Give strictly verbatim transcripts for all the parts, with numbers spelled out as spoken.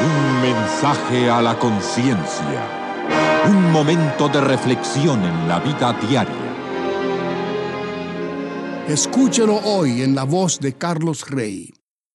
Un mensaje a la conciencia. Un momento de reflexión en la vida diaria. Escúchelo hoy en la voz de Carlos Rey.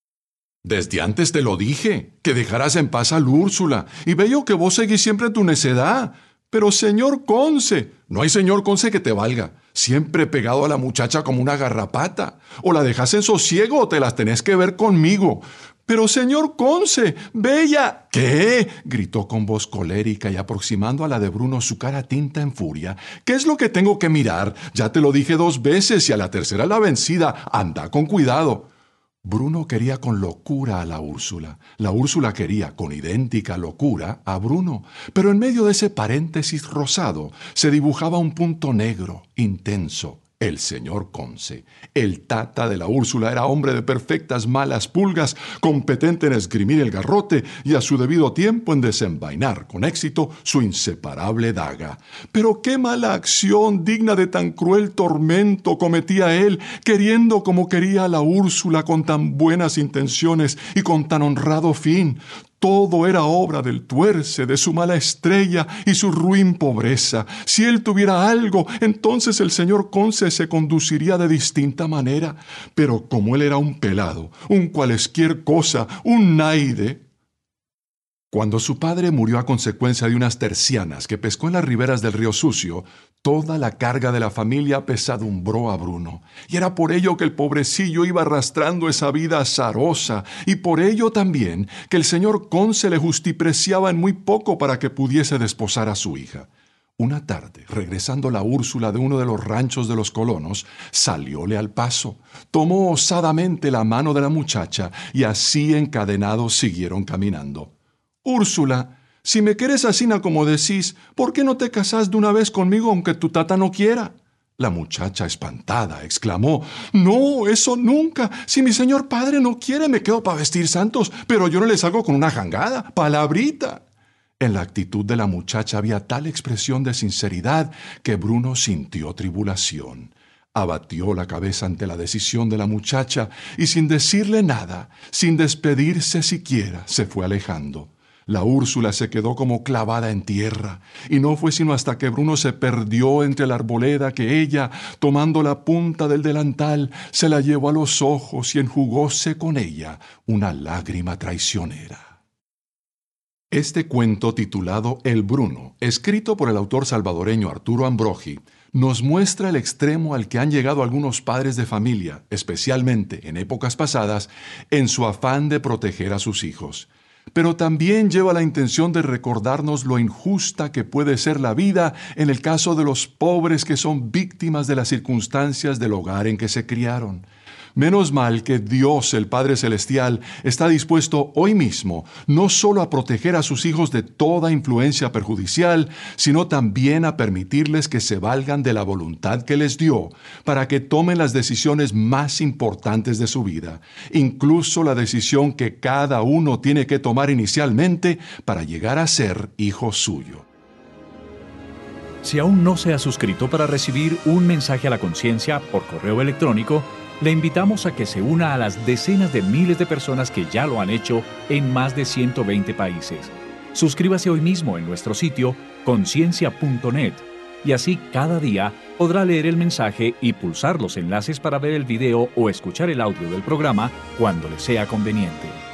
Desde antes te lo dije, que dejaras en paz a Úrsula, y veo que vos seguís siempre en tu necedad. Pero señor Conce, no hay señor Conce que te valga, siempre pegado a la muchacha como una garrapata. O la dejas en sosiego o te las tenés que ver conmigo. Pero señor Conce, bella... ¿Qué? Gritó con voz colérica y aproximando a la de Bruno su cara tinta en furia. ¿Qué es lo que tengo que mirar? Ya te lo dije dos veces y a la tercera la vencida. Anda con cuidado. Bruno quería con locura a la Úrsula. La Úrsula quería con idéntica locura a Bruno. Pero en medio de ese paréntesis rosado se dibujaba un punto negro, intenso. El señor Conce, el tata de la Úrsula, era hombre de perfectas malas pulgas, competente en esgrimir el garrote y a su debido tiempo en desenvainar con éxito su inseparable daga. Pero qué mala acción digna de tan cruel tormento cometía él, queriendo como quería a la Úrsula con tan buenas intenciones y con tan honrado fin. Todo era obra del tuerce, de su mala estrella y su ruin pobreza. Si él tuviera algo, entonces el señor Conce se conduciría de distinta manera. Pero como él era un pelado, un cualesquier cosa, un naide... Cuando su padre murió a consecuencia de unas tercianas que pescó en las riberas del río Sucio, toda la carga de la familia apesadumbró a Bruno. Y era por ello que el pobrecillo iba arrastrando esa vida azarosa, y por ello también que el señor Conce le justipreciaba en muy poco para que pudiese desposar a su hija. Una tarde, regresando la Úrsula de uno de los ranchos de los colonos, salióle al paso, tomó osadamente la mano de la muchacha, y así encadenados siguieron caminando. Úrsula, si me quieres asina como decís, ¿por qué no te casás de una vez conmigo aunque tu tata no quiera? La muchacha, espantada, exclamó, «No, eso nunca. Si mi señor padre no quiere, me quedo para vestir santos, pero yo no le salgo con una jangada, palabrita». En la actitud de la muchacha había tal expresión de sinceridad que Bruno sintió tribulación. Abatió la cabeza ante la decisión de la muchacha y sin decirle nada, sin despedirse siquiera, se fue alejando. La Úrsula se quedó como clavada en tierra, y no fue sino hasta que Bruno se perdió entre la arboleda que ella, tomando la punta del delantal, se la llevó a los ojos y enjugóse con ella una lágrima traicionera. Este cuento titulado El Bruno, escrito por el autor salvadoreño Arturo Ambrogi, nos muestra el extremo al que han llegado algunos padres de familia, especialmente en épocas pasadas, en su afán de proteger a sus hijos. Pero también lleva la intención de recordarnos lo injusta que puede ser la vida en el caso de los pobres que son víctimas de las circunstancias del hogar en que se criaron. Menos mal que Dios, el Padre Celestial, está dispuesto hoy mismo no solo a proteger a sus hijos de toda influencia perjudicial, sino también a permitirles que se valgan de la voluntad que les dio para que tomen las decisiones más importantes de su vida, incluso la decisión que cada uno tiene que tomar inicialmente para llegar a ser hijo suyo. Si aún no se ha suscrito para recibir un mensaje a la conciencia por correo electrónico, le invitamos a que se una a las decenas de miles de personas que ya lo han hecho en más de ciento veinte países. Suscríbase hoy mismo en nuestro sitio conciencia punto net y así cada día podrá leer el mensaje y pulsar los enlaces para ver el video o escuchar el audio del programa cuando le sea conveniente.